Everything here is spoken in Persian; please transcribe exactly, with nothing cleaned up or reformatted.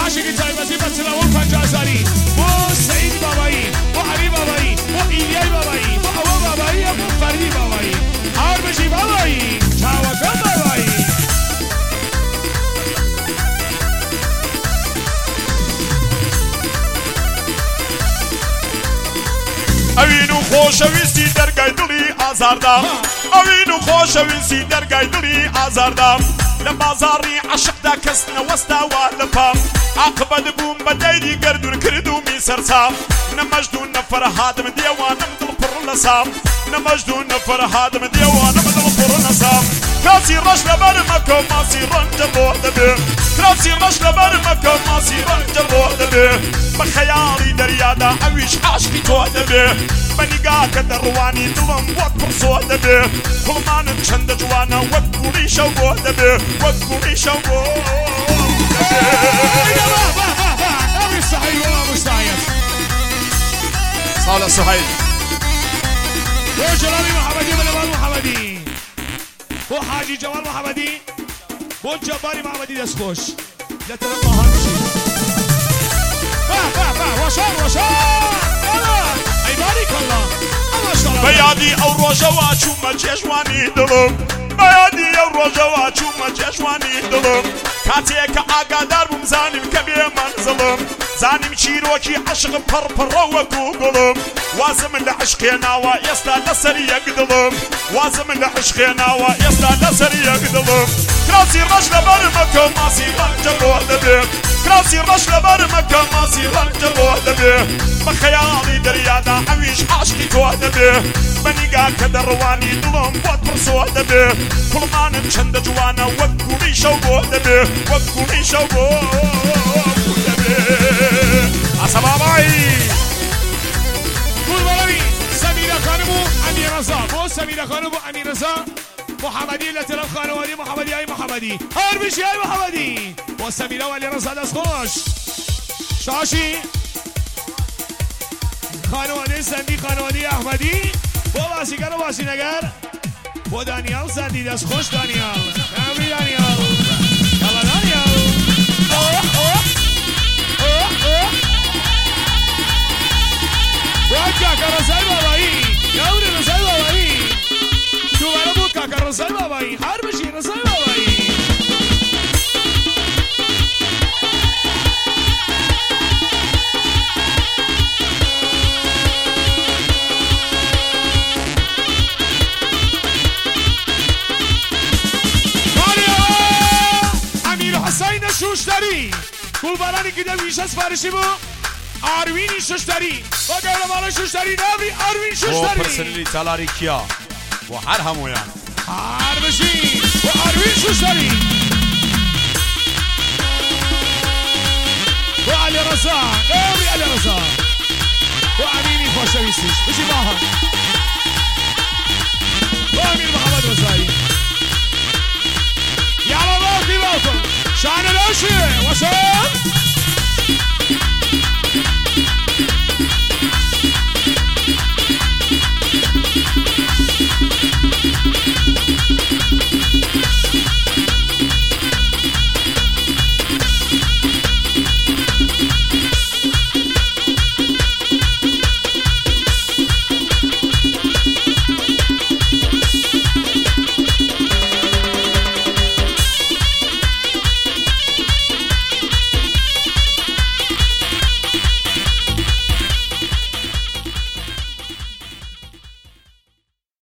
عاشقی تایبەتی بە تلەوە پەنجازاری بۆ سەعید بابایی بۆ عەلی بابایی بۆ ئیلیای بابایی بۆ ئەوە بابایی بۆ فەردی بابایی هەوربەشی بابایی چاوەکەم بابایی ئەوین و خۆشەویستی دەرگای دڵی ئازاردام ئەوین و خۆشەویستی دەرگای دڵی ئازاردام لە بازاڕی عەشقدا کەس نەوەستاوە لە پام عاقبەت بووم بە دەیری گەردون کردومی سەرسام نەمەجدون نەفەرهادم دێوانم دڵ پڕ لە سام نەمەجدون نەفەرهادم دێوانم دڵ پڕ لە سام کراسی ڕەش لەبەر مەکە و ماسی ڕەنجە بۆ دەبێ کراسی ڕەش لەبەر مەکە و ماسی ڕەنجە بۆ دەبێ بە خەیاڵی دەریادا ئەویش عاشقی تۆ دەبێ بە نیگاکە دەڕوانی دڵم وەک پڕسۆ دەبێ کوڵمانم چەندە جوانە وەک گوڵی شەو بۆ دەبێ وەک گوڵی شەو بۆ ئەوی سەحیل وەڵا مستعید ساڵە سەحیل بۆ جەلالی محەمەدی بە لەبان محەمەدی بۆ حاجی جەوال محەمەدی بۆ جەباری محەمەدی دەستخۆش لە تەرەف باهان بشین وەشان وەشان ئەی باریکەڵڵا بە یادی ئەو ڕۆژەوە چوومە جێژوانی دڵم بە یادی ئەو ڕۆژەوە چوومە جێژوانی دڵم کاتێککە ئاگادار بووم زانیم کە بێ مەنزڵم زانیم چیرۆکی عەشق پڕپڕە وەکو گوڵم وازم لە عشقێناوە ئێستا لەسەر یەک دڵم وازم لە عشقێناوە ئێستا لەسەر یەک دڵم کراسی ڕەش لەبەر مەکە ماسی ڕەنجە بۆ دەبێ کراسی ڕەش لەبەر مەکە ماسی ڕەنجە بۆ دەبێ بە خەیاڵی دەریادا ئەویش عاشقی تۆ دەبێ بە نیگاکە دەڕوانی دڵم بۆت پڕسۆ دەبێ کوڵمانم چەندە جوانە وەک گوڵی شەو بۆ دەبێ وەک گوڵی شەو بۆ دەبێ ئاسە بابایی گوڵبەڵەوی سەمیرە خانم و ئەمی ڕەزا بۆ سەمیرە خانم و ئەمی ڕەزا محەمەدی لە تەرەف خانەوادی محەمەدی ئای محەمەدی هەوربشی ئای محەمەدی بۆ سەمیرە و عەلی ڕەزا دەستخۆش شاشی خانەوادەی سەندی خانەوادەی ئەحمەدی بۆ باسیگەر و باسینەگەر بۆ دانیال سەندی دەستخۆش دانیال ئەمری دانیال یاڵا دانیال بۆ کاکە ڕەزای بابایی گەورە ڕەزای بابایی دووبارە بۆ کاکە ڕەزای بابایی هەوربشی ڕەزای بابایی شوشتری گوڵبارانی کردە ویشە سپارشی بۆ ئاروینی شوشتری بۆ گەورەماڵە شوشتری ناوی ئاروین شوشتری بۆ پرسنلی تالاری کیا بۆ هەر هەموویان هەوربشی بۆ ئاروین شوشتری بۆ عەلی ڕەزا ناوی عەلی ڕەزا بۆ ئەمینی خۆشەویستیش بچی باهە بۆ ئەمین محەممەد ڕەزایی